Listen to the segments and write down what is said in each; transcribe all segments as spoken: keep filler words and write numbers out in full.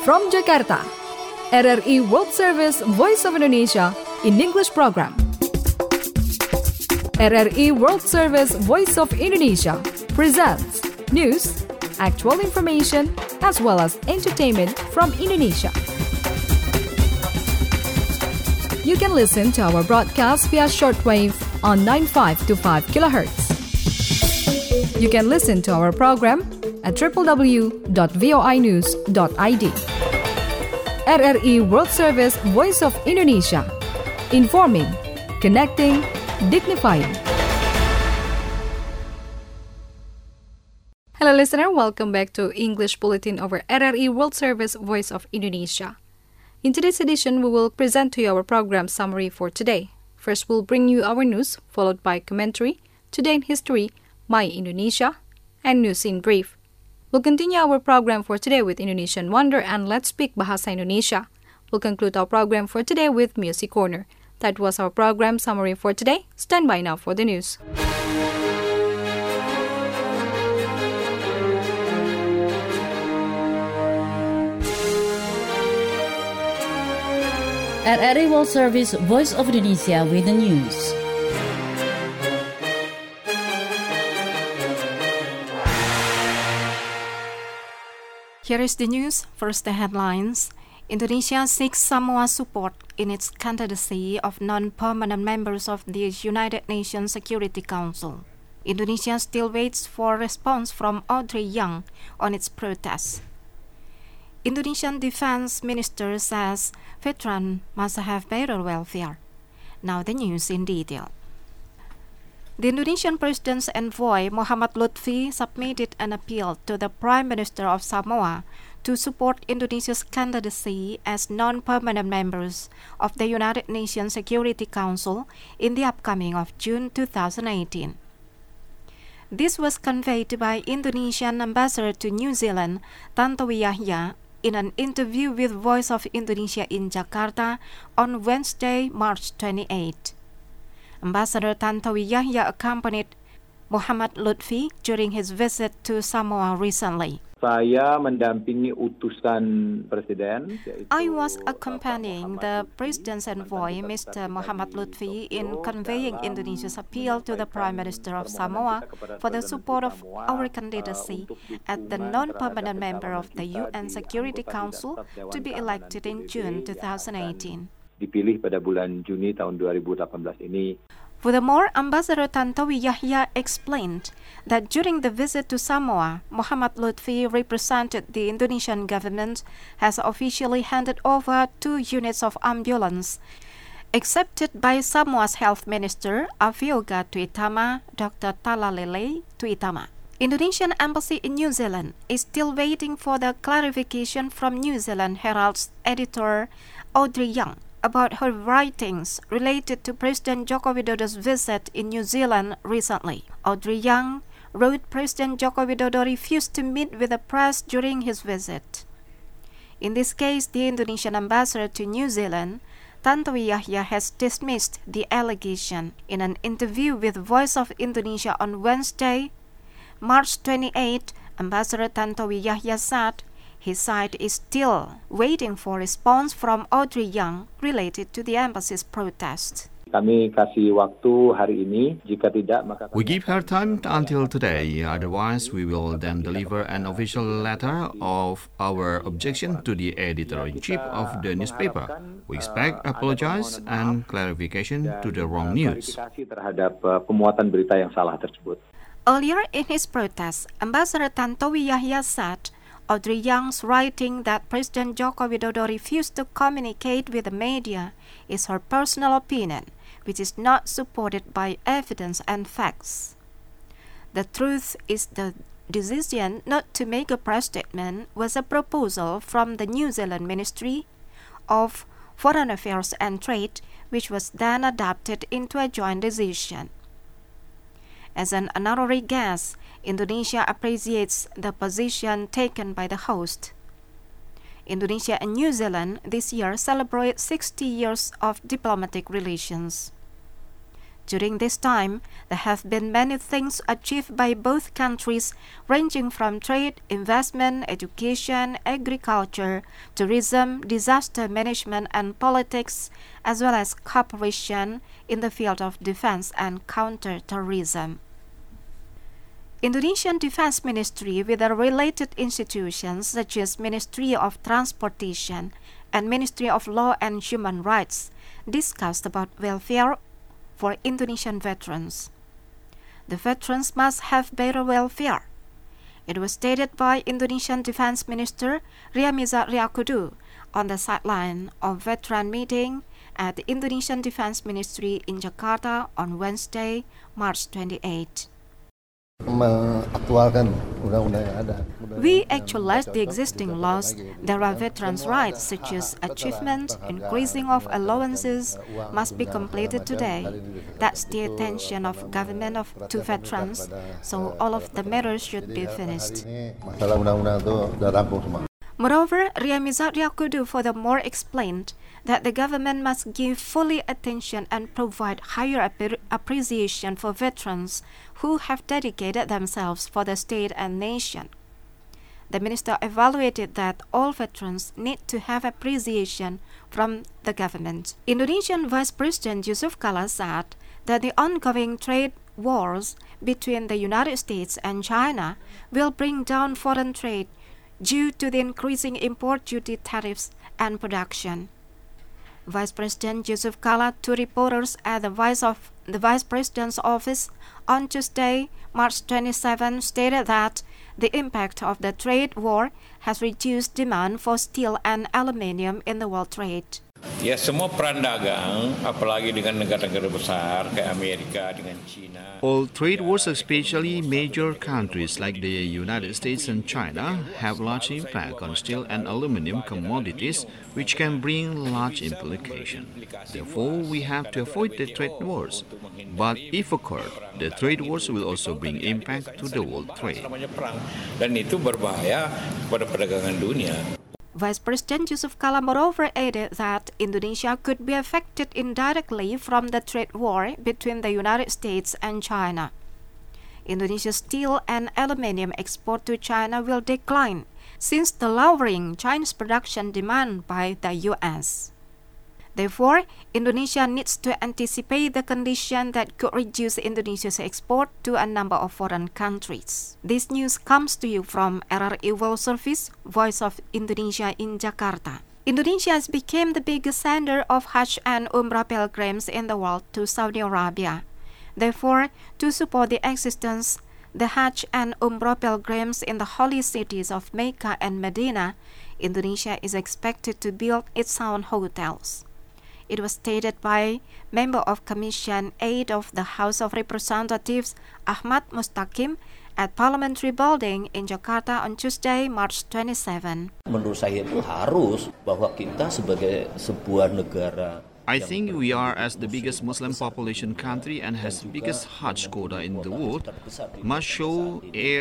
From Jakarta, R R I World Service Voice of Indonesia in English program. R R I World Service Voice of Indonesia presents news, actual information, as well as entertainment from Indonesia. You can listen to our broadcast via shortwave on ninety-five point two five kilohertz. You can listen to our program at w w w dot voi news dot i d. R R I World Service Voice of Indonesia. Informing, connecting, dignifying. Hello listener, welcome back to English Bulletin over R R I World Service Voice of Indonesia. In today's edition, we will present to you our program summary for today. First, we'll bring you our news, followed by commentary, Today in History, My Indonesia, and News in Brief. We'll continue our program for today with Indonesian Wonder and Let's Speak Bahasa Indonesia. We'll conclude our program for today with Music Corner. That was our program summary for today. Stand by now for the news. R R I World Service Voice of Indonesia with the news. Here is the news. First, the headlines. Indonesia seeks Samoa support in its candidacy of non-permanent members of the United Nations Security Council. Indonesia still waits for a response from Audrey Young on its protests. Indonesian Defense Minister says veterans must have better welfare. Now the news in detail. The Indonesian President's envoy, Muhammad Lutfi, submitted an appeal to the Prime Minister of Samoa to support Indonesia's candidacy as non-permanent members of the United Nations Security Council in the upcoming of June twenty eighteen. This was conveyed by Indonesian Ambassador to New Zealand, Tantowi Yahya, in an interview with Voice of Indonesia in Jakarta on Wednesday, March twenty-eighth. Ambassador Tantowi Yahya accompanied Muhammad Lutfi during his visit to Samoa recently. Saya mendampingi utusan Presiden. I was accompanying the President's envoy, Mister Muhammad Lutfi, in conveying Indonesia's appeal to the Prime Minister of Samoa for the support of our candidacy as the non-permanent member of the U N Security Council to be elected in June twenty eighteen. Dipilih pada bulan Juni tahun dua ribu delapan belas ini. Furthermore, Ambassador Tantowi Yahya explained that during the visit to Samoa, Muhammad Lutfi represented the Indonesian government has officially handed over two units of ambulance, accepted by Samoa's Health Minister, Avioga Tuitama, Doctor Talalele Tuitama. Indonesian Embassy in New Zealand is still waiting for the clarification from New Zealand Herald's editor, Audrey Young, about her writings related to President Joko Widodo's visit in New Zealand recently. Audrey Young wrote President Joko Widodo refused to meet with the press during his visit. In this case, the Indonesian ambassador to New Zealand, Tantowi Yahya, has dismissed the allegation. In an interview with Voice of Indonesia on Wednesday, March twenty-eighth, Ambassador Tantowi Yahya said his side is still waiting for response from Audrey Young related to the embassy's protest. Kami kasih waktu hari ini, jika tidak maka we give her time until today, otherwise we will then deliver an official letter of our objection to the editor-in-chief of the newspaper. We expect apologize and clarification to the wrong news. Terhadap pemuatan berita yang salah tersebut. Earlier in his protest, Ambassador Tantowi Yahya said Audrey Young's writing that President Joko Widodo refused to communicate with the media is her personal opinion, which is not supported by evidence and facts. The truth is the decision not to make a press statement was a proposal from the New Zealand Ministry of Foreign Affairs and Trade, which was then adopted into a joint decision. As an honorary guest, Indonesia appreciates the position taken by the host. Indonesia and New Zealand this year celebrate sixty years of diplomatic relations. During this time, there have been many things achieved by both countries, ranging from trade, investment, education, agriculture, tourism, disaster management, and politics, as well as cooperation in the field of defense and counter-terrorism. Indonesian Defense Ministry with the related institutions such as Ministry of Transportation and Ministry of Law and Human Rights discussed about welfare for Indonesian veterans. The veterans must have better welfare. It was stated by Indonesian Defense Minister Ryamizard Ryakudu on the sideline of veteran meeting at the Indonesian Defense Ministry in Jakarta on Wednesday, March twenty-eighth. We actualize the existing laws. There are veterans' rights such as achievement, increasing of allowances must be completed today. That's the attention of government of to veterans, so all of the matters should be finished. Moreover, Ryamizard Ryakudu furthermore explained that the government must give fully attention and provide higher ap- appreciation for veterans who have dedicated themselves for the state and nation. The minister evaluated that all veterans need to have appreciation from the government. Indonesian Vice President Yusuf Kala said that the ongoing trade wars between the United States and China will bring down foreign trade due to the increasing import duty tariffs and production. Vice President Yusuf Kala to reporters at the Vice, of, the Vice President's office on Tuesday, March twenty-seventh, stated that the impact of the trade war has reduced demand for steel and aluminium in the world trade. Ya, semua peran dagang, apalagi dengan negara-negara besar kayak Amerika dengan China. All trade wars, especially major countries like the United States and China, have large impact on steel and aluminum commodities, which can bring large implications. Therefore, we have to avoid the trade wars. But if occurred, the trade wars will also bring impact to the world trade. Dan itu berbahaya pada perdagangan dunia. Vice President Yusuf Kala moreover added that Indonesia could be affected indirectly from the trade war between the United States and China. Indonesia's steel and aluminium export to China will decline since the lowering Chinese production demand by the U S. Therefore, Indonesia needs to anticipate the condition that could reduce Indonesia's export to a number of foreign countries. This news comes to you from R R I World Service, Voice of Indonesia in Jakarta. Indonesia has become the biggest sender of Hajj and Umrah pilgrims in the world to Saudi Arabia. Therefore, to support the existence, the Hajj and Umrah pilgrims in the holy cities of Mecca and Medina, Indonesia is expected to build its own hotels. It was stated by member of Commission eight of the House of Representatives Ahmad Mustaqim at Parliamentary Building in Jakarta on Tuesday, March twenty-seventh. Menurut saya itu harus bahwa kita sebagai sebuah negara. I think we are, as the biggest Muslim population country and has the biggest Hajj quota in the world, must show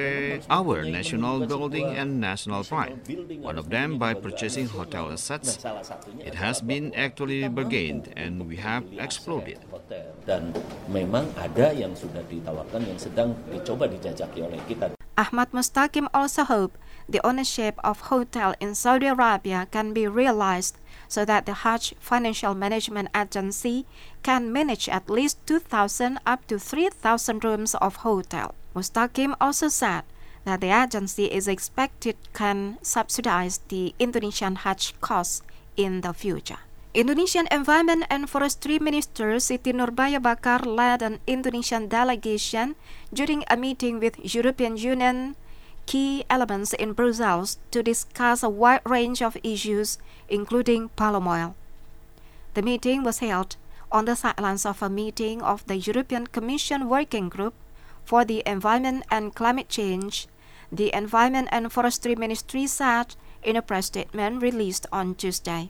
our national building and national pride. One of them by purchasing hotel assets. It has been actually bargained and we have explored it. Dan memang ada yang sudah ditawarkan yang sedang dicoba dijajaki oleh kita. Ahmad Mustaqim also hoped the ownership of hotel in Saudi Arabia can be realized so that the Hajj Financial Management Agency can manage at least two thousand up to three thousand rooms of hotel. Mustaqim also said that the agency is expected can subsidize the Indonesian Hajj costs in the future. Indonesian Environment and Forestry Minister Siti Nurbaya Bakar led an Indonesian delegation during a meeting with European Union key elements in Brussels to discuss a wide range of issues, including palm oil. The meeting was held on the sidelines of a meeting of the European Commission Working Group for the Environment and Climate Change, the Environment and Forestry Ministry said in a press statement released on Tuesday.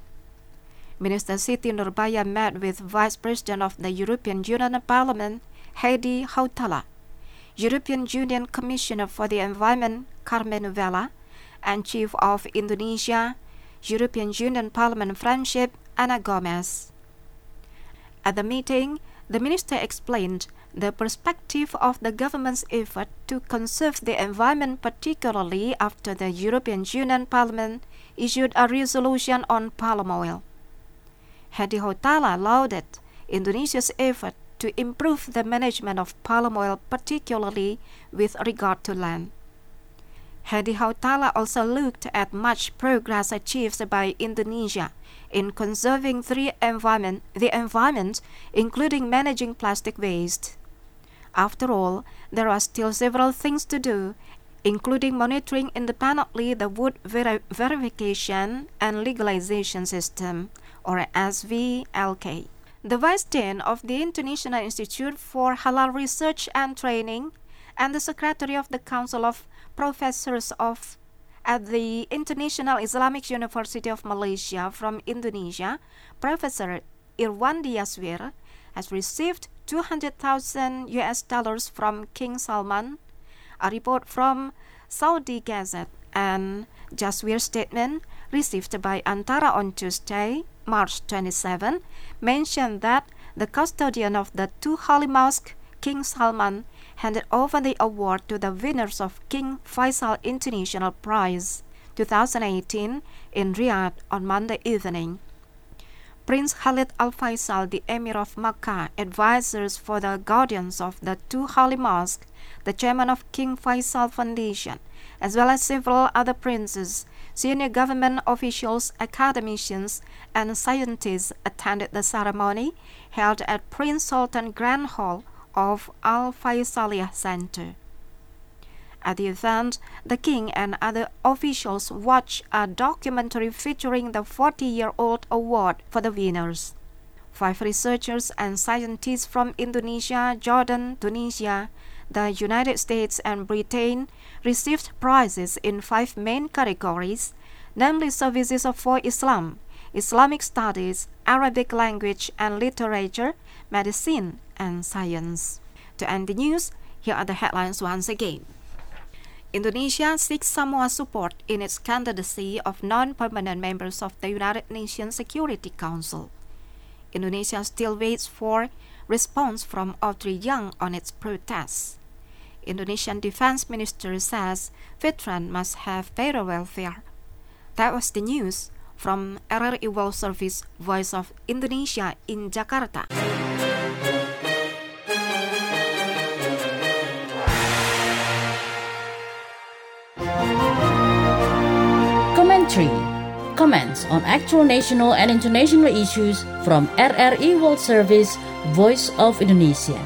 Minister Siti Nurbaya met with Vice President of the European Union Parliament, Heidi Hautala, European Union Commissioner for the Environment, Carmen Vela, and Chief of Indonesia, European Union Parliament Friendship, Ana Gomez. At the meeting, The minister explained the perspective of the government's effort to conserve the environment, particularly after the European Union Parliament issued a resolution on palm oil. Hadi Hautala lauded Indonesia's effort to improve the management of palm oil, particularly with regard to land. Hadi Hautala also looked at much progress achieved by Indonesia in conserving the environment, the environment, including managing plastic waste. After all, there are still several things to do, including monitoring independently the wood ver- verification and legalization system, or S V L K. The Vice Dean of the International Institute for Halal Research and Training and the Secretary of the Council of Professors of at the International Islamic University of Malaysia from Indonesia, Professor Irwandi Yaswir, has received two hundred thousand U S dollars from King Salman. A report from Saudi Gazette and Jaswir's statement received by Antara on Tuesday, March twenty-seventh, mentioned that the custodian of the two holy mosques, King Salman, handed over the award to the winners of King Faisal International Prize twenty eighteen in Riyadh on Monday evening. Prince Khalid Al Faisal, the Emir of Makkah, advisors for the guardians of the two holy mosques, the chairman of King Faisal Foundation, as well as several other princes, senior government officials, academicians, and scientists attended the ceremony held at Prince Sultan Grand Hall of Al Faisaliyah Center. At the event, the king and other officials watched a documentary featuring the forty-year-old award for the winners. Five researchers and scientists from Indonesia, Jordan, Tunisia, the United States, and Britain received prizes in five main categories, namely Services for Islam, Islamic Studies, Arabic Language and Literature, Medicine, and Science. To end the news, here are the headlines once again. Indonesia seeks Samoa's support in its candidacy of non-permanent members of the United Nations Security Council. Indonesia still waits for response from Audrey Young on its protests. Indonesian Defense Minister says veterans must have better welfare. That was the news from R R I World Service Voice of Indonesia in Jakarta. Commentary. Comments on actual national and international issues from R R I World Service Voice of Indonesia.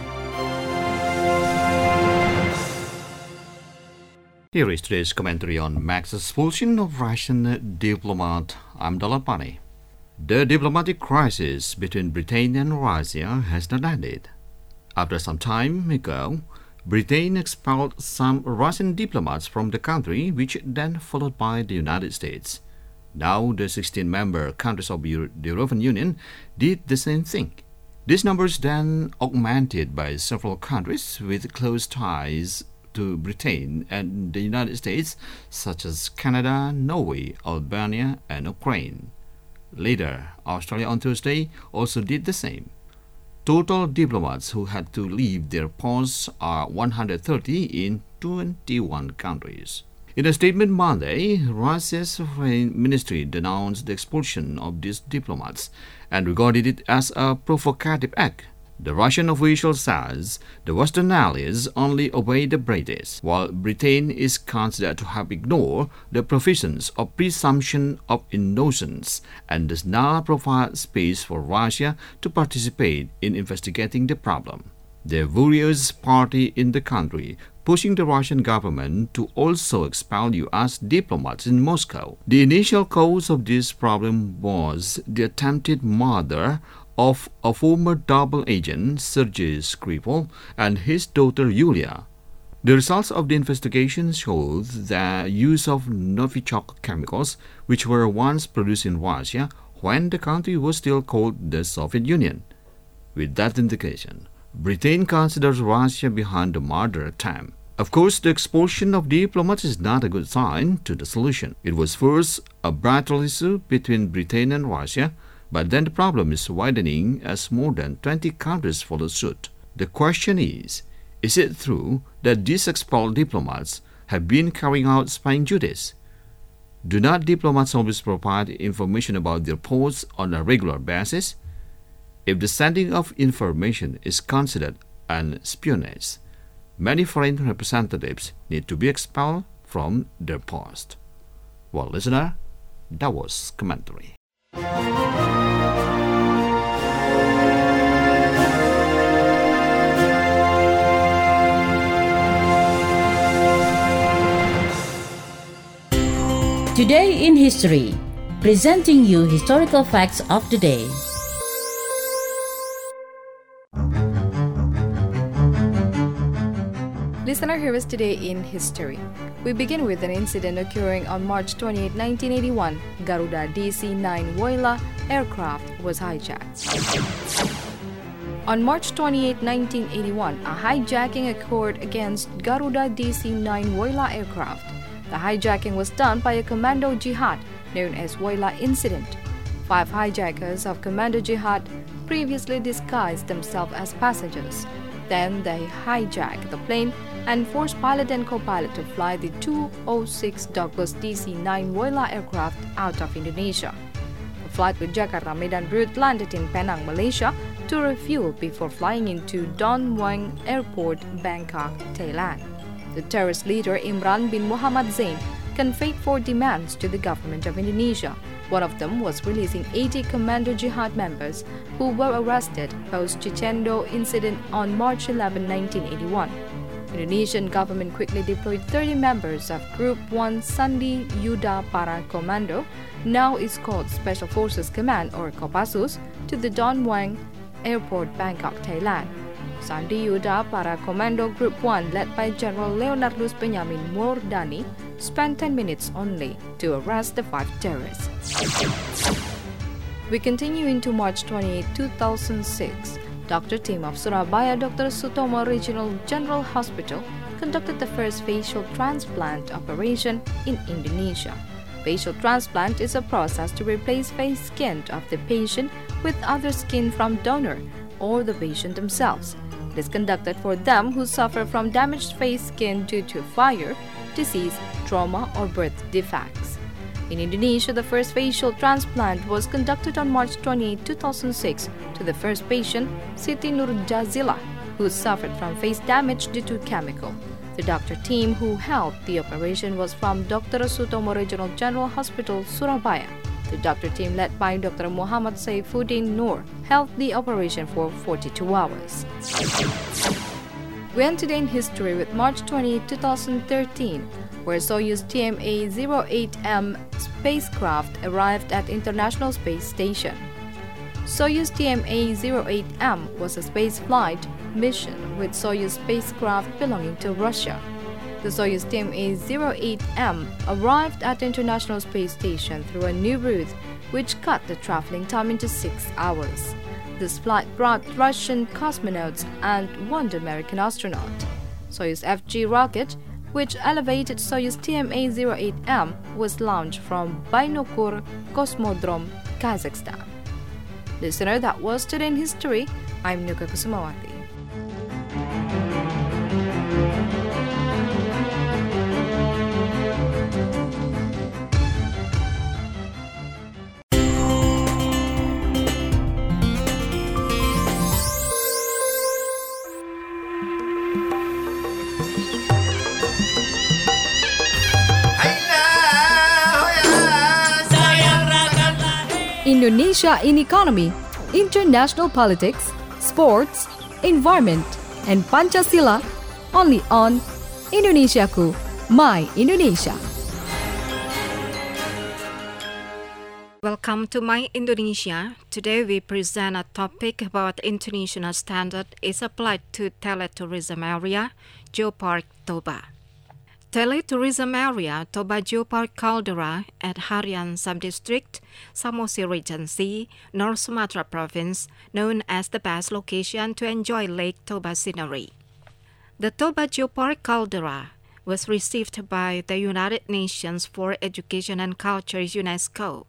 Here is today's commentary on Mac's expulsion of Russian diplomat Amdallah Pani. The diplomatic crisis between Britain and Russia has not ended. After some time ago, Britain expelled some Russian diplomats from the country, which then followed by the United States. Now the sixteen member countries of the European Union did the same thing. These numbers then augmented by several countries with close ties to Britain and the United States, such as Canada, Norway, Albania, and Ukraine. Later, Australia on Tuesday also did the same. Total diplomats who had to leave their posts are one hundred thirty in twenty-one countries. In a statement Monday, Russia's Foreign Ministry denounced the expulsion of these diplomats and regarded it as a provocative act. The Russian official says the Western allies only obey the British, while Britain is considered to have ignored the provisions of presumption of innocence and does not provide space for Russia to participate in investigating the problem. The various party in the country pushing the Russian government to also expel U S diplomats in Moscow. The initial cause of this problem was the attempted murder of a former double agent, Sergei Skripal, and his daughter Yulia. The results of the investigation showed the use of Novichok chemicals, which were once produced in Russia when the country was still called the Soviet Union. With that indication, Britain considers Russia behind the murder attempt. Of course, the expulsion of diplomats is not a good sign to the solution. It was first a bilateral issue between Britain and Russia, But then the problem is widening as more than twenty countries follow suit. The question is, is it true that these expelled diplomats have been carrying out spying duties? Do not diplomats always provide information about their posts on a regular basis? If the sending of information is considered an espionage, many foreign representatives need to be expelled from their post. Well, listener, that was commentary. Today in History, presenting you historical facts of the day. Listener, here is Today in History. We begin with an incident occurring on March twenty-eighth, nineteen eighty-one. Garuda D C nine Woyla aircraft was hijacked. On March twenty-eighth, nineteen eighty-one, a hijacking occurred against Garuda D C nine Woyla aircraft. The hijacking was done by a commando jihad known as Woyla Incident. Five hijackers of Commando Jihad previously disguised themselves as passengers. Then they hijacked the plane and forced pilot and co-pilot to fly the two oh six Douglas D C nine Woyla aircraft out of Indonesia. The flight with Jakarta-Medan route landed in Penang, Malaysia, to refuel before flying into Don Mueang Airport, Bangkok, Thailand. The terrorist leader Imran bin Muhammad Zain conveyed four demands to the government of Indonesia. One of them was releasing eighty Commando Jihad members who were arrested post-Chicendo incident on March eleventh, nineteen eighty-one. Indonesian government quickly deployed thirty members of Group one Sandi Yuda Para Komando, now is called Special Forces Command or Kopassus, to the Don Mueang Airport, Bangkok, Thailand. Sandi Yuda Para Komando Group one, led by General Leonardus Benyamin Mordani, spent ten minutes only to arrest the five terrorists. We continue into March twenty-eighth, two thousand six. Doctor team of Surabaya Doctor Sutomo Regional General Hospital conducted the first facial transplant operation in Indonesia. Facial transplant is a process to replace face skin of the patient with other skin from donor or the patient themselves. It is conducted for them who suffer from damaged face skin due to fire, disease, trauma, or birth defects. In Indonesia, the first facial transplant was conducted on March twenty-eighth, two thousand six to the first patient, Siti Nurjazila, who suffered from face damage due to chemical. The doctor team who held the operation was from Doctor Sutomo Regional General Hospital, Surabaya. The doctor team led by Doctor Muhammad Saifuddin Noor held the operation for forty-two hours. We end today in history with March twentieth, two thousand thirteen, where Soyuz T M A zero eight M spacecraft arrived at International Space Station. Soyuz T M A zero eight M was a spaceflight mission with Soyuz spacecraft belonging to Russia. The Soyuz T M A zero eight M arrived at the International Space Station through a new route, which cut the traveling time into six hours. This flight brought Russian cosmonauts and one American astronaut. Soyuz F G rocket, which elevated Soyuz T M A zero eight M, was launched from Baikonur Cosmodrome, Kazakhstan. Listener, that was Today in History. I'm Nuka Kusumawati. Indonesia in economy, international politics, sports, environment, and Pancasila, only on Indonesiaku, My Indonesia. Welcome to My Indonesia. Today we present a topic about international standard is applied to teletourism area, Geopark Toba. Teletourism area Toba Geopark Caldera at Harian Subdistrict, Samosir Regency, North Sumatra Province, known as the best location to enjoy Lake Toba scenery. The Toba Geopark Caldera was received by the United Nations for Education and Culture UNESCO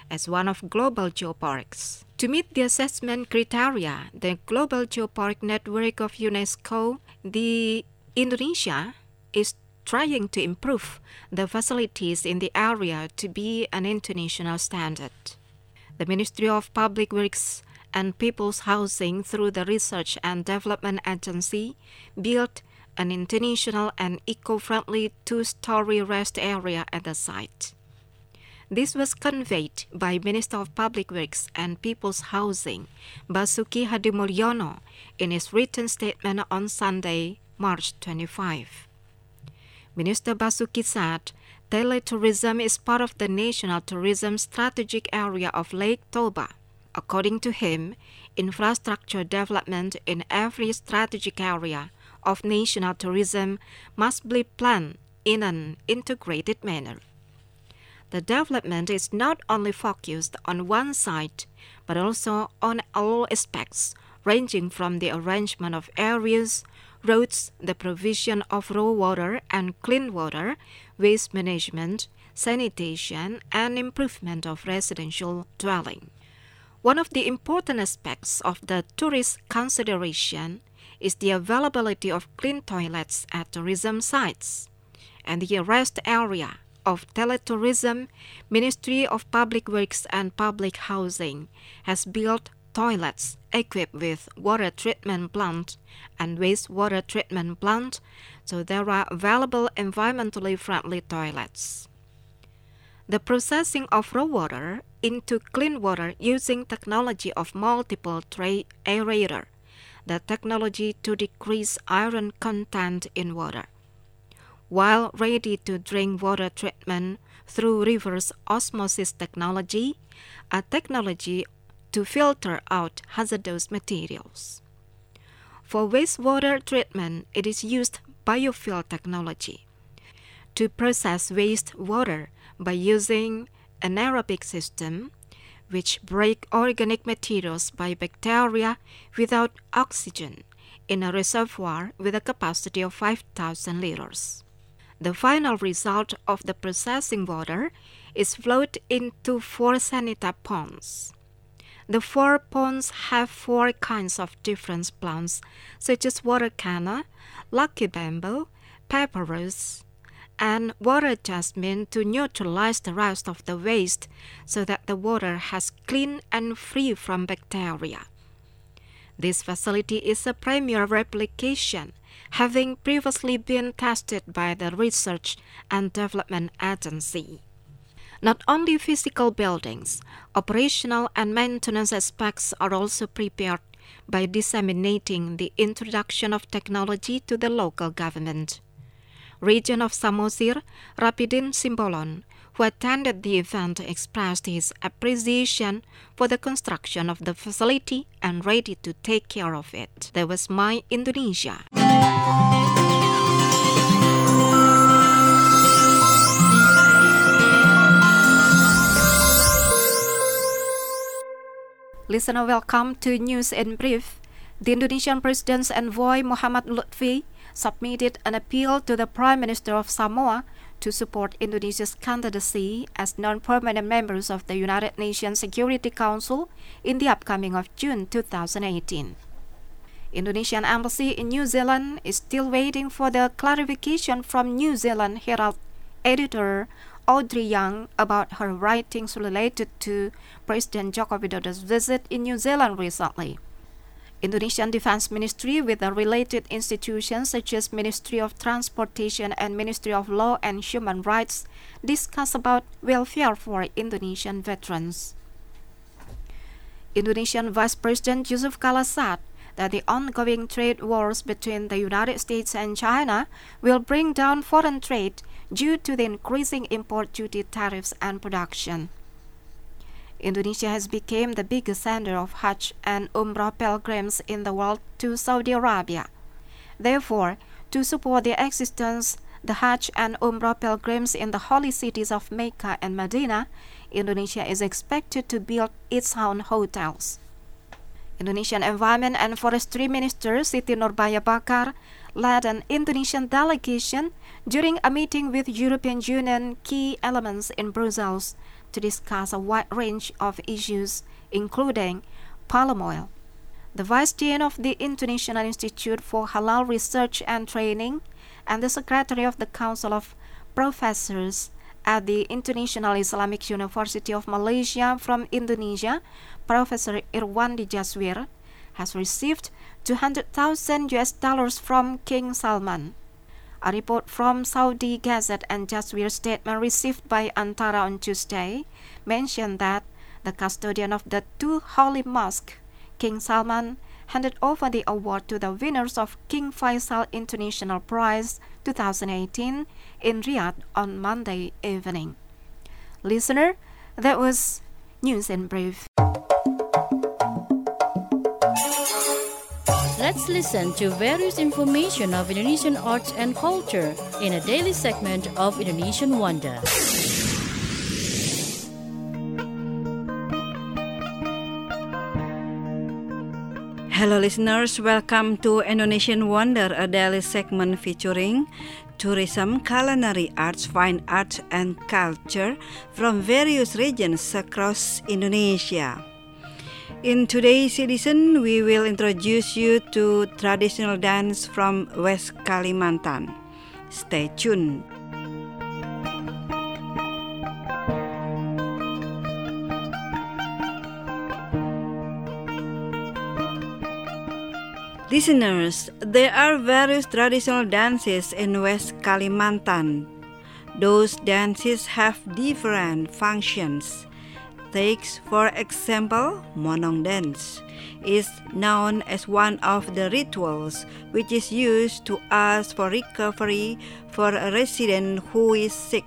as one of global geoparks. To meet the assessment criteria, the Global Geopark Network of UNESCO, the Indonesia is trying to improve the facilities in the area to be an international standard. The Ministry of Public Works and People's Housing, through the Research and Development Agency, built an international and eco-friendly two-story rest area at the site. This was conveyed by Minister of Public Works and People's Housing, Basuki Hadimulyono, in his written statement on Sunday, March twenty-fifth. Minister Basuki said, teletourism is part of the National Tourism Strategic Area of Lake Toba. According to him, infrastructure development in every strategic area of national tourism must be planned in an integrated manner. The development is not only focused on one side, but also on all aspects, ranging from the arrangement of areas, roads, the provision of raw water and clean water, waste management, sanitation, and improvement of residential dwelling. One of the important aspects of the tourist consideration is the availability of clean toilets at tourism sites. And the rest area of teletourism, Ministry of Public Works and Public Housing has built toilets equipped with water treatment plant and wastewater treatment plant, so there are available environmentally friendly toilets. The processing of raw water into clean water using technology of multiple tray aerator, the technology to decrease iron content in water, while ready-to-drink water treatment through reverse osmosis technology, a technology to filter out hazardous materials. For wastewater treatment, it is used biofuel technology to process wastewater by using anaerobic system, which break organic materials by bacteria without oxygen in a reservoir with a capacity of five thousand liters. The final result of the processing water is flowed into four sanita ponds. The four ponds have four kinds of different plants, such as water canna, lucky bamboo, papyrus, and water jasmine to neutralize the rest of the waste so that the water has clean and free from bacteria. This facility is a premier replication, having previously been tested by the Research and Development Agency. Not only physical buildings, operational and maintenance aspects are also prepared by disseminating the introduction of technology to the local government. Region of Samosir, Rapidin Simbolon, who attended the event, expressed his appreciation for the construction of the facility and ready to take care of it. That was My Indonesia. Listener, welcome to News in Brief. The Indonesian President's envoy Muhammad Lutfi submitted an appeal to the Prime Minister of Samoa to support Indonesia's candidacy as non-permanent members of the United Nations Security Council in the upcoming of June two thousand eighteen. Indonesian Embassy in New Zealand is still waiting for the clarification from New Zealand Herald editor Audrey Young about her writings related to President Joko Widodo's visit in New Zealand recently. Indonesian Defense Ministry with the related institutions such as Ministry of Transportation and Ministry of Law and Human Rights discuss about welfare for Indonesian veterans. Indonesian Vice President Yusuf Kala said that the ongoing trade wars between the United States and China will bring down foreign trade due to the increasing import duty tariffs and production. Indonesia has become the biggest sender of Hajj and Umrah pilgrims in the world to Saudi Arabia. Therefore, to support their existence, the Hajj and Umrah pilgrims in the holy cities of Mecca and Medina, Indonesia is expected to build its own hotels. Indonesian Environment and Forestry Minister Siti Nurbaya Bakar led an Indonesian delegation during a meeting with European Union key elements in Brussels to discuss a wide range of issues, including palm oil. The Vice Dean of the International Institute for Halal Research and Training and the Secretary of the Council of Professors at the International Islamic University of Malaysia from Indonesia, Professor Irwandi Jaswir, has received two hundred thousand U S dollars from King Salman. A report from Saudi Gazette and Jaswir's statement received by Antara on Tuesday mentioned that the custodian of the two holy mosques, King Salman, handed over the award to the winners of King Faisal International Prize twenty eighteen in Riyadh on Monday evening. Listener, that was News in Brief. Let's listen to various information of Indonesian arts and culture in a daily segment of Indonesian Wonder. Hello listeners, welcome to Indonesian Wonder, a daily segment featuring tourism, culinary arts, fine arts and culture from various regions across Indonesia. In today's edition, we will introduce you to traditional dance from West Kalimantan. Stay tuned. Listeners, there are various traditional dances in West Kalimantan. Those dances have different functions. Take, for example, Monong dance is known as one of the rituals which is used to ask for recovery for a resident who is sick.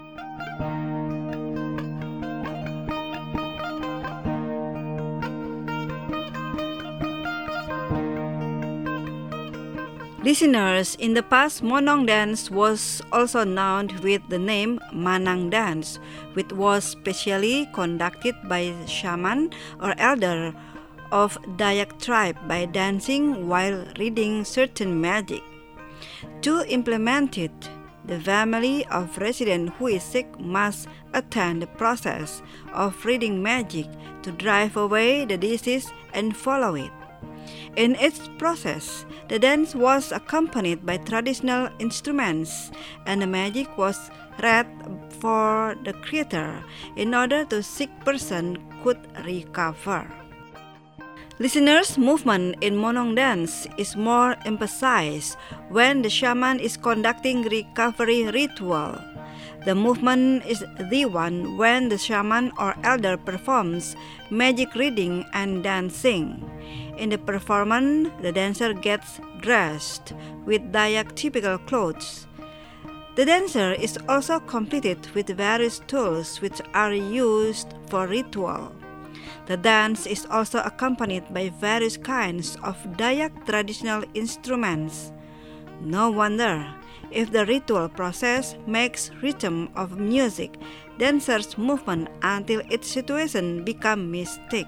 Listeners, in the past, Monong dance was also known with the name Manang dance, which was specially conducted by shaman or elder of Dayak tribe by dancing while reading certain magic. To implement it, the family of resident who is sick must attend the process of reading magic to drive away the disease and follow it. In its process, the dance was accompanied by traditional instruments and the magic was read for the creator in order the sick person could recover. Listeners, movement in Monong dance is more emphasized when the shaman is conducting recovery ritual. The movement is the one when the shaman or elder performs magic reading and dancing. In the performance, the dancer gets dressed with Dayak typical clothes. The dancer is also completed with various tools which are used for ritual. The dance is also accompanied by various kinds of Dayak traditional instruments. No wonder if the ritual process makes rhythm of music, dancers' movement until its situation become mystic.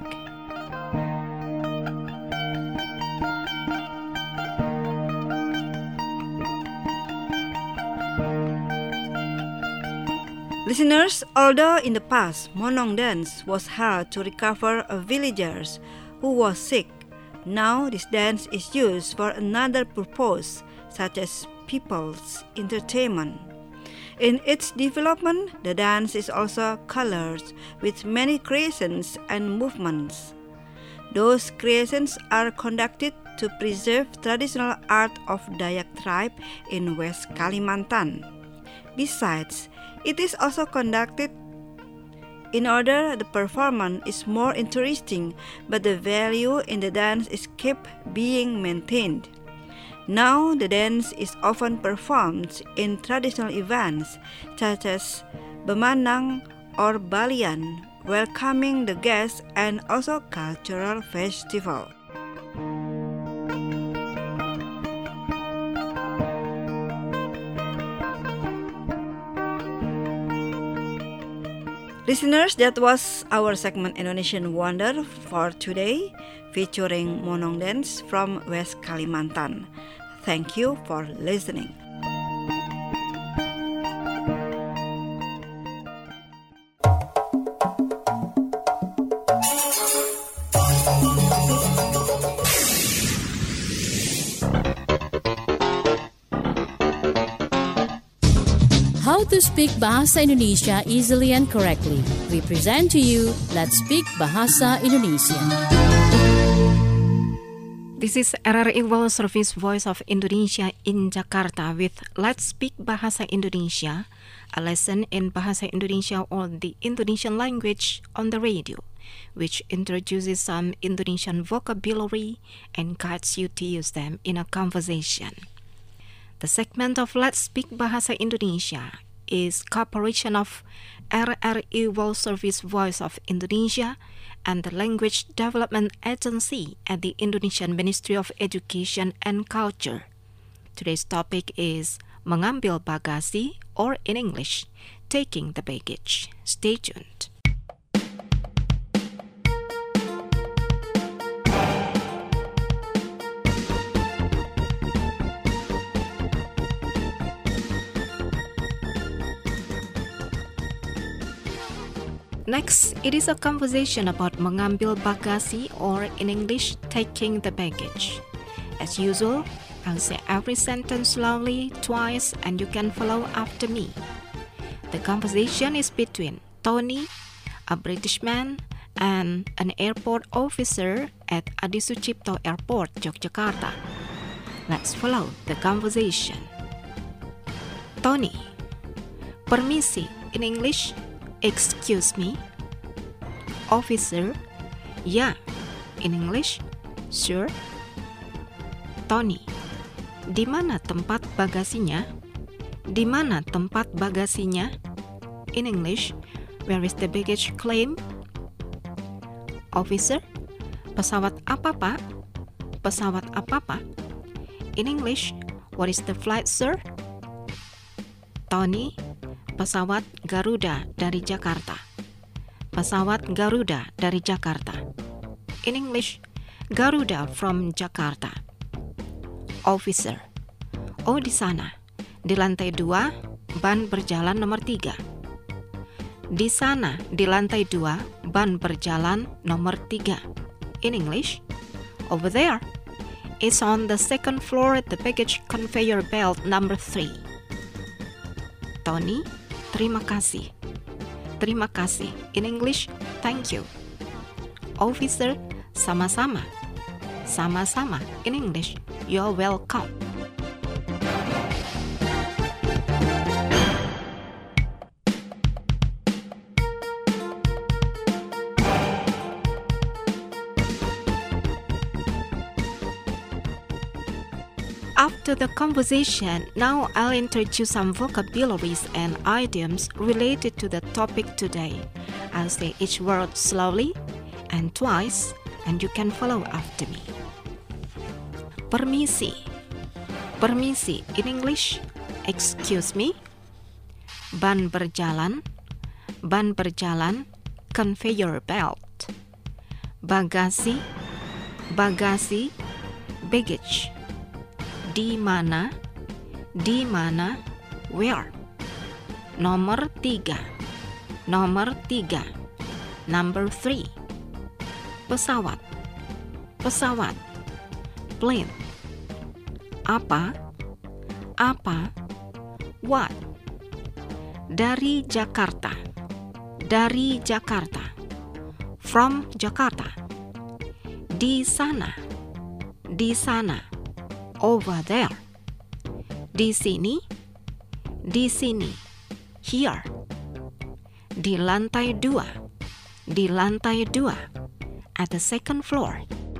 Listeners, although in the past Monong dance was held to recover a villager who was sick, now this dance is used for another purpose, such as people's entertainment. In its development, the dance is also colored with many creations and movements. Those creations are conducted to preserve traditional art of Dayak tribe in West Kalimantan. Besides, it is also conducted in order the performance is more interesting, but the value in the dance is kept being maintained. Now the dance is often performed in traditional events such as Bemanang or Balian, welcoming the guests and also cultural festival. Listeners, that was our segment Indonesian Wonder for today, featuring Monong dance from West Kalimantan. Thank you for listening. to speak Bahasa Indonesia easily and correctly, we present to you Let's Speak Bahasa Indonesia. This is R R I World Service Voice of Indonesia in Jakarta with Let's Speak Bahasa Indonesia, a lesson in Bahasa Indonesia or the Indonesian language on the radio, which introduces some Indonesian vocabulary and guides you to use them in a conversation. The segment of Let's Speak Bahasa Indonesia is cooperation of R R I World Service Voice of Indonesia and the Language Development Agency at the Indonesian Ministry of Education and Culture. Today's topic is mengambil bagasi, or in English, taking the baggage. Stay tuned. Next, it is a conversation about mengambil bagasi, or in English, taking the baggage. As usual, I'll say every sentence slowly, twice, and you can follow after me. The conversation is between Tony, a British man, and an airport officer at Adi Sucipto Airport, Yogyakarta. Let's follow the conversation. Tony, permisi, in English, excuse me. Officer, yeah, in English, sure. Tony, di mana tempat bagasinya? Di mana tempat bagasinya? In English, where is the baggage claim? Officer, pesawat apa pak? Pesawat apa pak? In English, what is the flight, sir? Tony, pesawat Garuda dari Jakarta. Pesawat Garuda dari Jakarta. In English, Garuda from Jakarta. Officer, oh di sana, di lantai dua, ban berjalan nomor tiga. Di sana, di lantai dua, ban berjalan nomor tiga. In English, over there, it's on the second floor at the baggage conveyor belt number three. Tony, terima kasih. Terima kasih. In English, thank you. Officer, sama-sama. Sama-sama. In English, you're welcome. After the conversation, now I'll introduce some vocabularies and idioms related to the topic today. I'll say each word slowly and twice, and you can follow after me. Permisi. Permisi, in English, excuse me. Ban berjalan. Ban berjalan, conveyor belt. Bagasi. Bagasi, baggage. Di mana, di mana, where. Nomor tiga, nomor tiga, number three. Pesawat, pesawat, plane. Apa, apa, what. Dari Jakarta, dari Jakarta, from Jakarta. Di sana, di sana. Over there. Di sini, di sini, here. Di lantai dua, di lantai dua, at the second floor.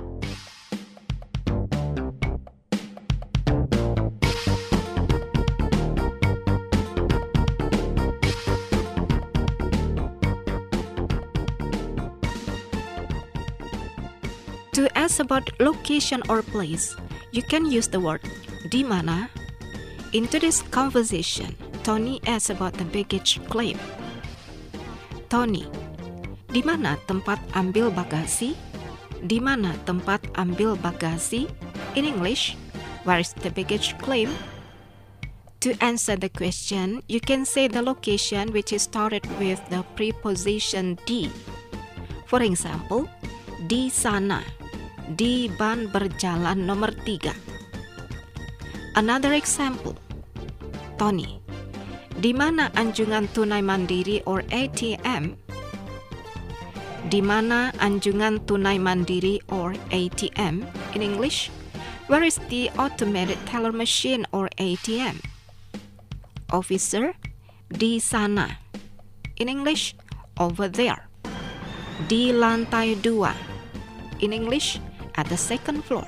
To ask about location or place, you can use the word di mana. In today's conversation, Tony asks about the baggage claim. Tony, di mana tempat ambil bagasi? Di mana tempat ambil bagasi? In English, where is the baggage claim? To answer the question, you can say the location which is started with the preposition di. For example, di sana. Di ban berjalan nomor tiga. Another example, Tony, Di mana anjungan tunai mandiri or A T M? Di mana anjungan tunai mandiri or A T M? In English, where is the automated teller machine or A T M? Officer, di sana. In English, over there. Di lantai dua. In English, at the second floor.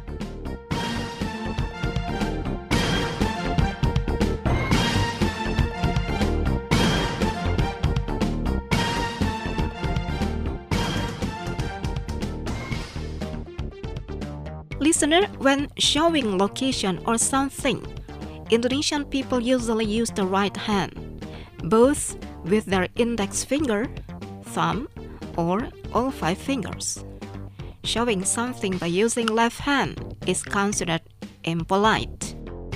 Listener, when showing location or something, Indonesian people usually use the right hand, both with their index finger, thumb, or all five fingers. Showing something by using left hand is considered impolite.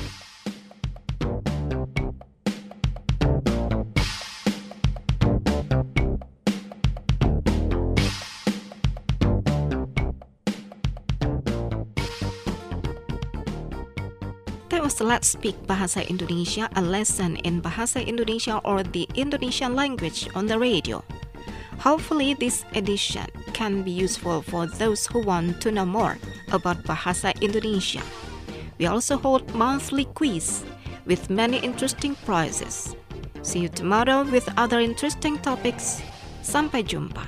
That was Let's Speak Bahasa Indonesia, a lesson in Bahasa Indonesia or the Indonesian language on the radio. Hopefully this edition can be useful for those who want to know more about Bahasa Indonesia. We also hold monthly quiz with many interesting prizes. See you tomorrow with other interesting topics. Sampai jumpa.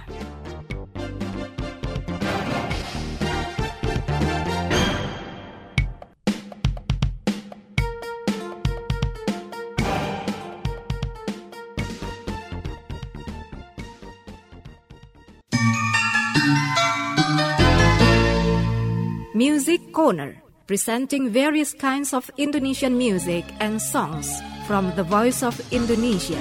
Music Corner, presenting various kinds of Indonesian music and songs from the Voice of Indonesia.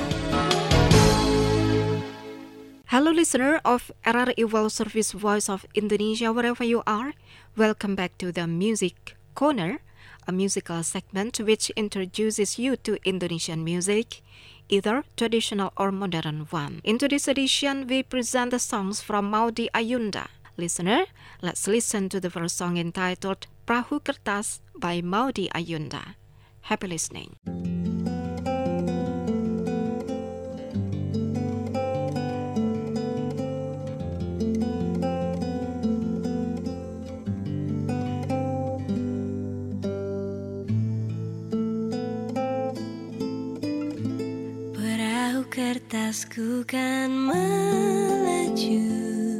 Hello listener of R R I World Service Voice of Indonesia, wherever you are, welcome back to the Music Corner, a musical segment which introduces you to Indonesian music, either traditional or modern one. In today's edition, we present the songs from Maudy Ayunda. Listener, let's listen to the first song entitled Perahu Kertas by Maudy Ayunda. Happy listening. Perahu kertasku kan melaju,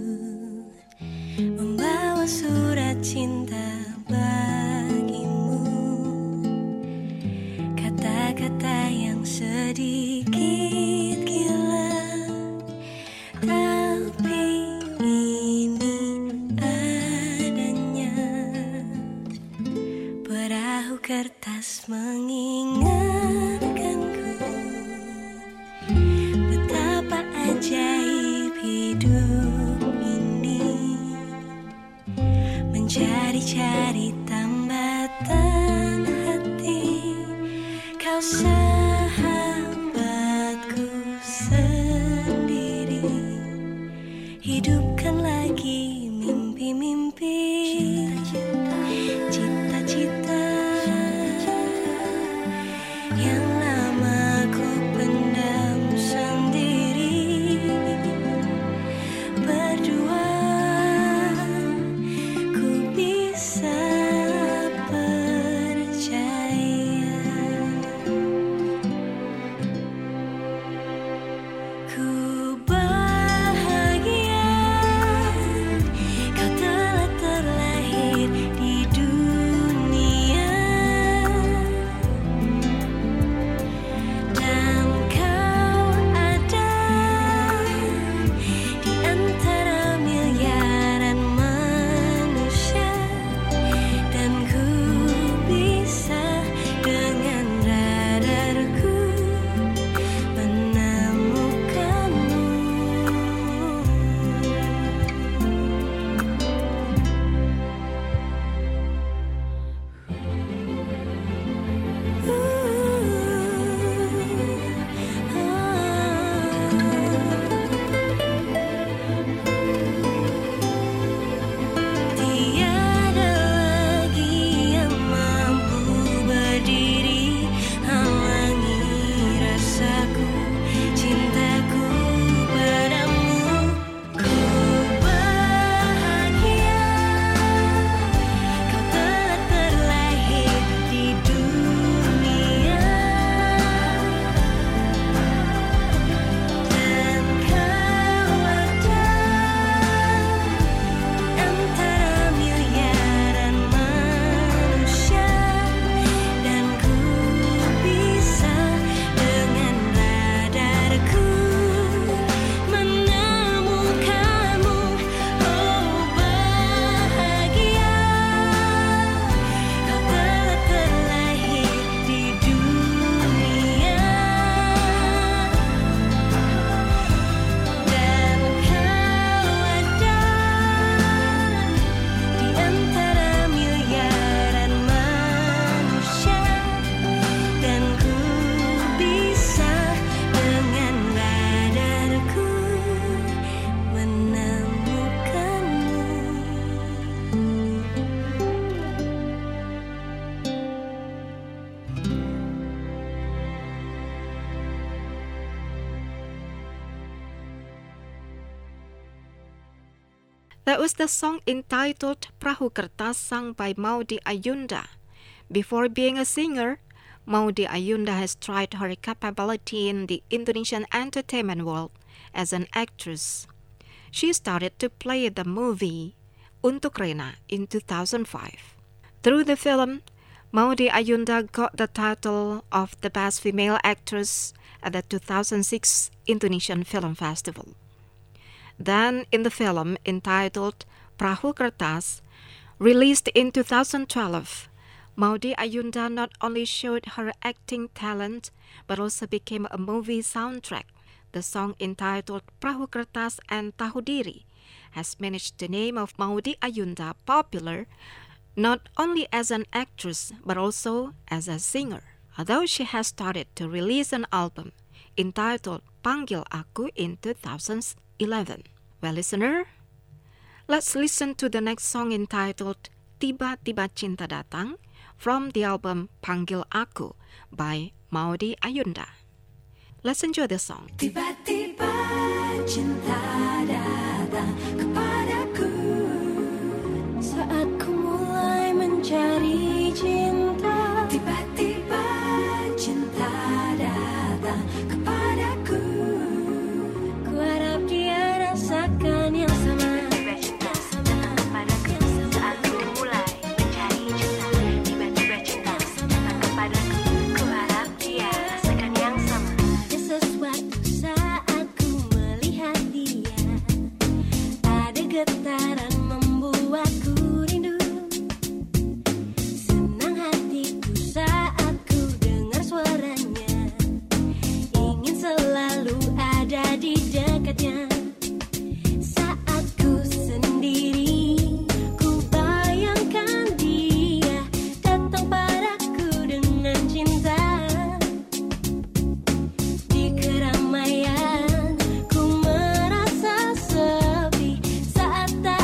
membawa surat cinta bagimu, kata-kata yang sedikit gila, tapi ini adanya. Perahu kertas mengingatkanku betapa ajaib hidup ini, mencari-cari tambatan hati. Kau sahabatku sendiri, hidupkan lagi mimpi-mimpi, cita-cita yang lama ku pendam sendiri. Berdua ku bisa That was the song entitled Perahu Kertas, sung by Maudy Ayunda. Before being a singer, Maudy Ayunda has tried her capability in the Indonesian entertainment world as an actress. She started to play the movie Untuk Rena in two thousand five. Through the film, Maudy Ayunda got the title of the Best Female Actress at the two thousand six Indonesian Film Festival. Then, in the film entitled Perahu Kertas, released in two thousand twelve, Maudy Ayunda not only showed her acting talent, but also became a movie soundtrack. The song entitled Perahu Kertas and Tahu Diri has managed the name of Maudy Ayunda popular not only as an actress, but also as a singer. Although she has started to release an album entitled Panggil Aku in two thousand eleven. Well, listener, let's listen to the next song entitled Tiba-Tiba Cinta Datang from the album Panggil Aku by Maudy Ayunda. Let's enjoy the song. Tiba-tiba cinta datang kepadaku saat ku mulai mencari cinta. Tiba-tiba cinta datang kepadaku, ku harap dia rasakan yang sama. Tiba-tiba cinta datang kepadaku saat ku mulai mencari cinta. Tiba-tiba cinta datang kepadaku, ku harap dia rasakan yang sama. Ada sesuatu saat ku melihat dia, ada getaran membuatku rindu. Senang hatiku saat ku dengar suaranya, ingin selalu ada di dekatnya. Saat ku sendiri, ku bayangkan dia datang padaku dengan cinta. Di keramaian, ku merasa sepi saat tak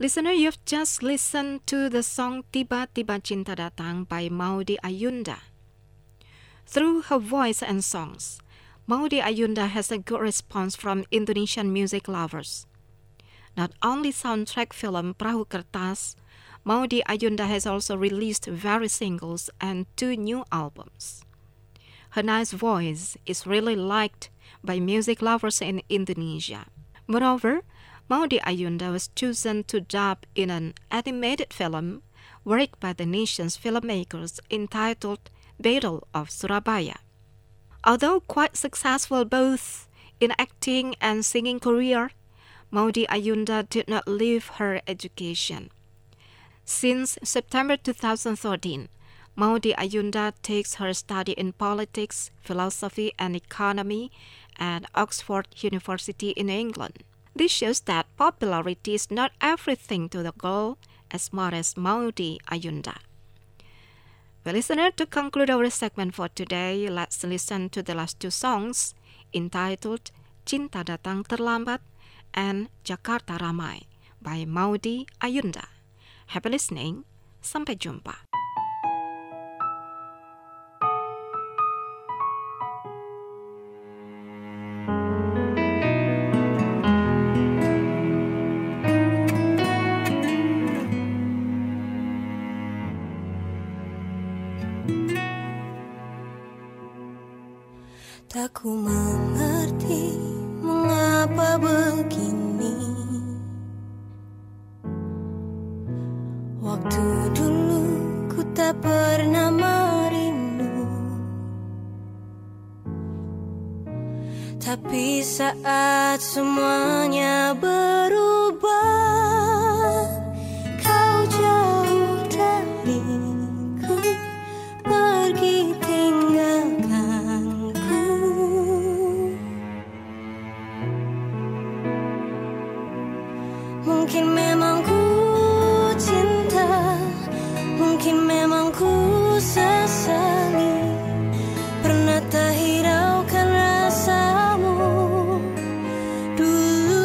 Listener, you've just listened to the song Tiba-Tiba Cinta Datang by Maudy Ayunda. Through her voice and songs, Maudy Ayunda has a good response from Indonesian music lovers. Not only soundtrack film Perahu Kertas, Maudy Ayunda has also released various singles and two new albums. Her nice voice is really liked by music lovers in Indonesia. Moreover, Maudy Ayunda was chosen to dub in an animated film worked by the nation's filmmakers entitled Battle of Surabaya. Although quite successful both in acting and singing career, Maudy Ayunda did not leave her education. Since September two thousand thirteen, Maudy Ayunda takes her study in politics, philosophy, and economy at Oxford University in England. This shows that popularity is not everything to the girl as smart as Maudy Ayunda. Well, listener, to conclude our segment for today, let's listen to the last two songs entitled Cinta Datang Terlambat and Jakarta Ramai by Maudy Ayunda. Happy listening. Sampai jumpa. Tak ku mengerti mengapa begini. Waktu dulu ku tak pernah merindu, tapi saat semuanya berubah, kau jauh dariku, pergi tinggalkanku. Mungkin memang ku cinta, mungkin memang ku sesali, pernah tak hiraukan rasamu dulu.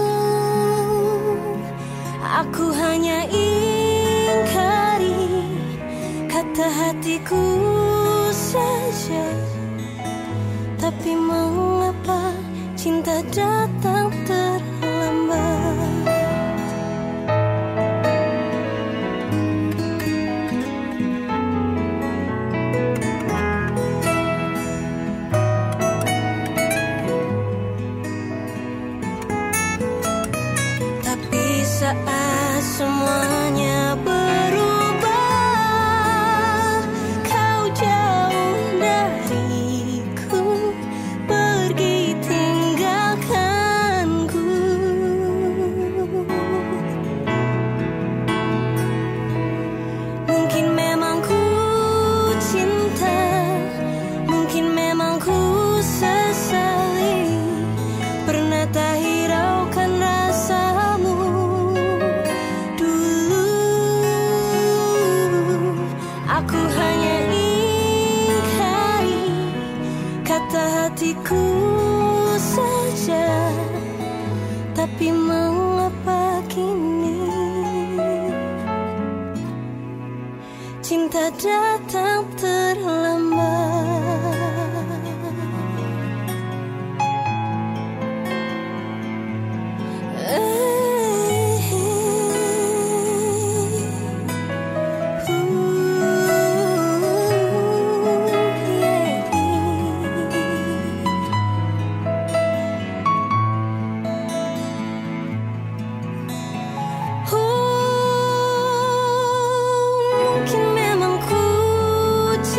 Aku hanya ingkari kata hatiku saja, tapi mengapa cinta datang terlambat? Saat semuanya berubah, kau jauh dariku, pergi tinggalkanku. Mungkin memang ku cinta, mungkin memang ku sesali, pernah tak hiraukan rasamu. Aku hanya ingkari kata hatiku saja, tapi mengapa kini cinta datang terlambat? Mungkin memang ku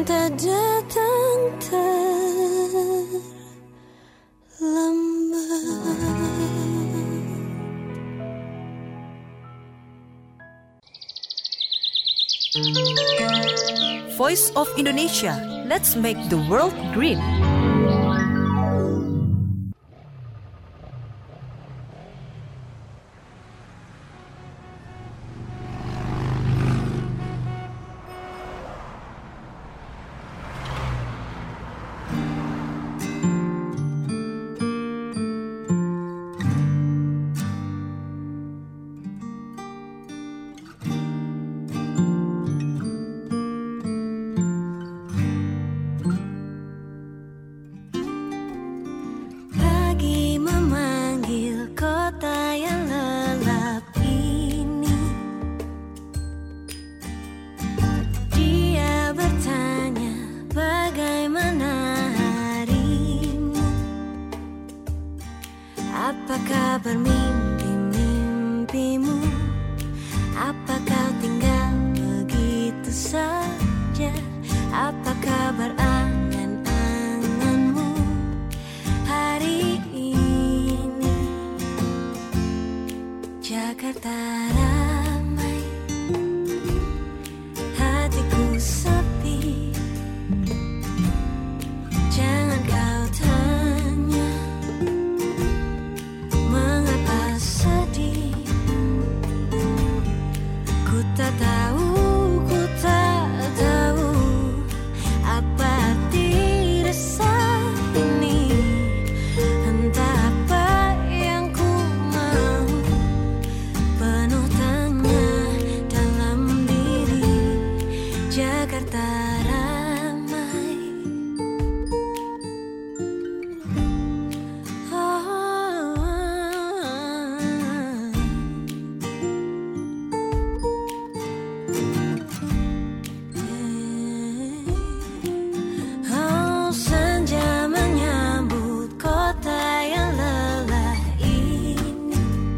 tak datang terlambat. Voice of Indonesia. Let's make the world green. Apakah bermimpi-mimpimu? Apa kau tinggal begitu saja? Apa kabar angan-anganmu hari ini? Jakarta ramai, hatiku sepi. Jangan kau tanya mengapa sedih. Ku tak tahu, ku tak tahu apa arti resah ini. Entah apa yang ku mau, penuh tanya dalam diri. Jakarta ramai. Oh, senja menyambut kota yang lelah ini,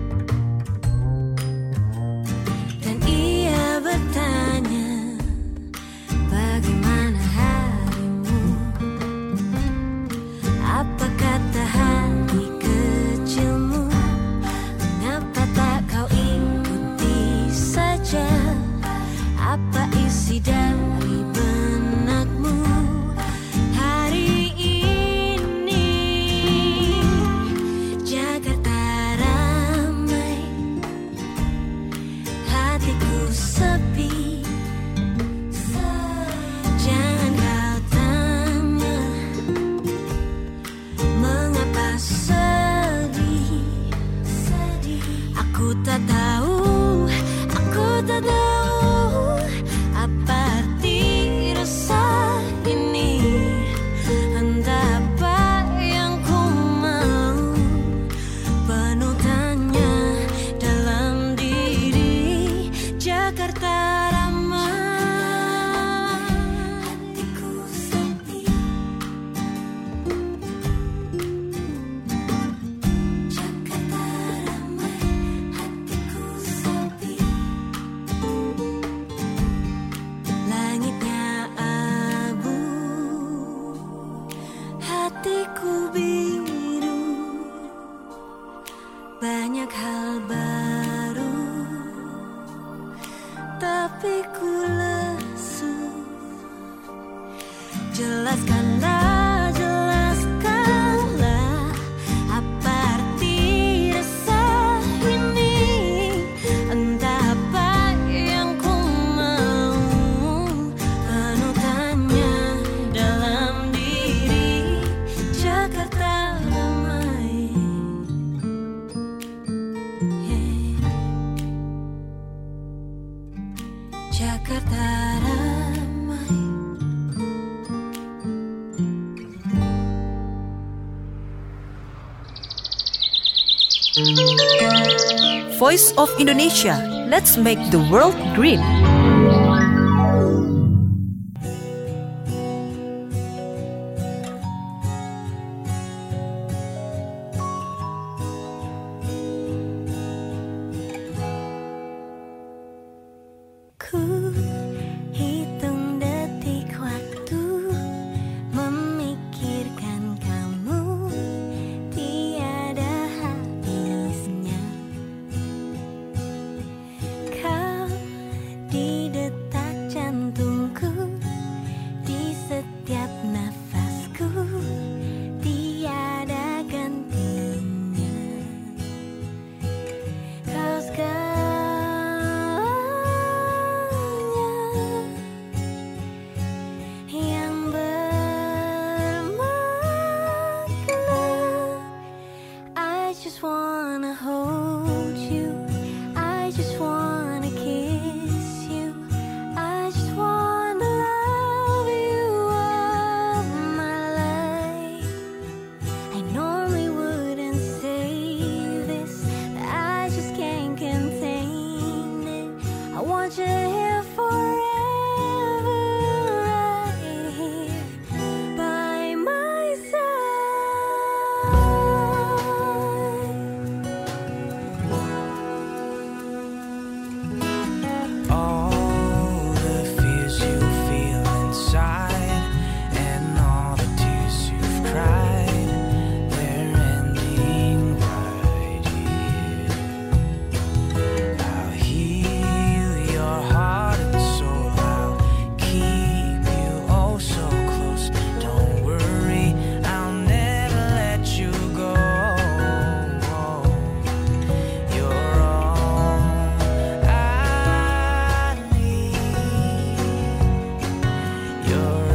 dan ia bertanya, bagaimana harimu? Apa kata hati kecilmu? Mengapa tak kau ikuti saja? Apa isi dari benakmu hari ini? Jakarta ramai, hatiku sepi. Jangan kau tanya mengapa sedih. Aku tak tahu, aku tak tahu apa arti resah ini. Entah apa yang ku mau, penuh tanya dalam diri. Jakarta ramai, hatiku sepi. Jakarta ramai, hatiku sepi. Langitnya abu, hatiku biru. Banyak hal baru, tapi ku lesu. Jelaskanlah, jelaskanlah apa arti resah ini. Entah apa yang ku mau, penuh tanya dalam diri. Jakarta ramai, yeah. Jakarta ramai. Voice of Indonesia. Let's make the world green. Ku hitung detik waktu just wanna hold you. I just wanna kiss you. I just wanna love you all my life. I normally wouldn't say this, but I just can't contain it. I want you here forever, right here by my side. All the fears you feel inside and all the tears you've cried, they're ending right here. I'll heal your heart and soul. I'll keep you oh so close. Don't worry, I'll never let you go. You're all I need. You're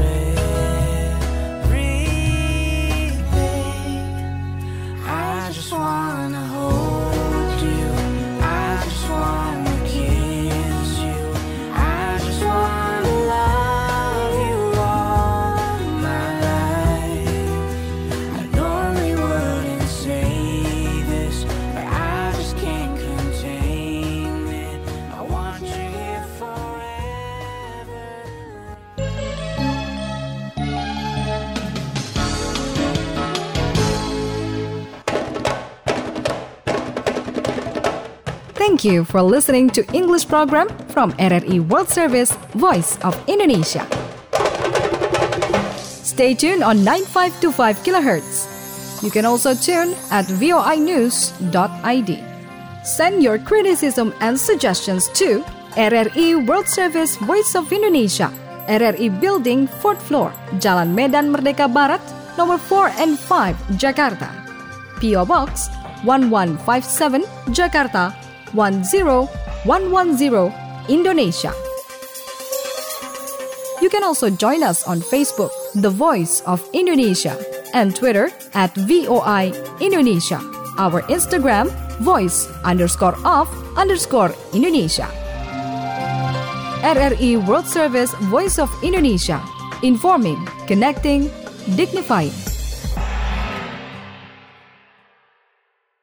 everything. I just wanna hold you. I just wanna kiss you. I just wanna love you all my life. I normally wouldn't say this, but I just can't contain it. I want you here forever. Thank you for listening to English program from R R E World Service, Voice of Indonesia. Stay tuned on nine five two five kilohertz. You can also tune at voi news dot i d. Send your criticism and suggestions to R R E World Service, Voice of Indonesia, R R E Building, fourth floor, Jalan Medan Merdeka Barat, nomor four and five, Jakarta. P O Box one one five seven, Jakarta one zero one one zero, Indonesia. You can also join us on Facebook, The Voice of Indonesia, and Twitter at V O I Indonesia. Our Instagram, voice underscore of underscore Indonesia. R R E World Service, Voice of Indonesia. Informing, connecting, dignifying.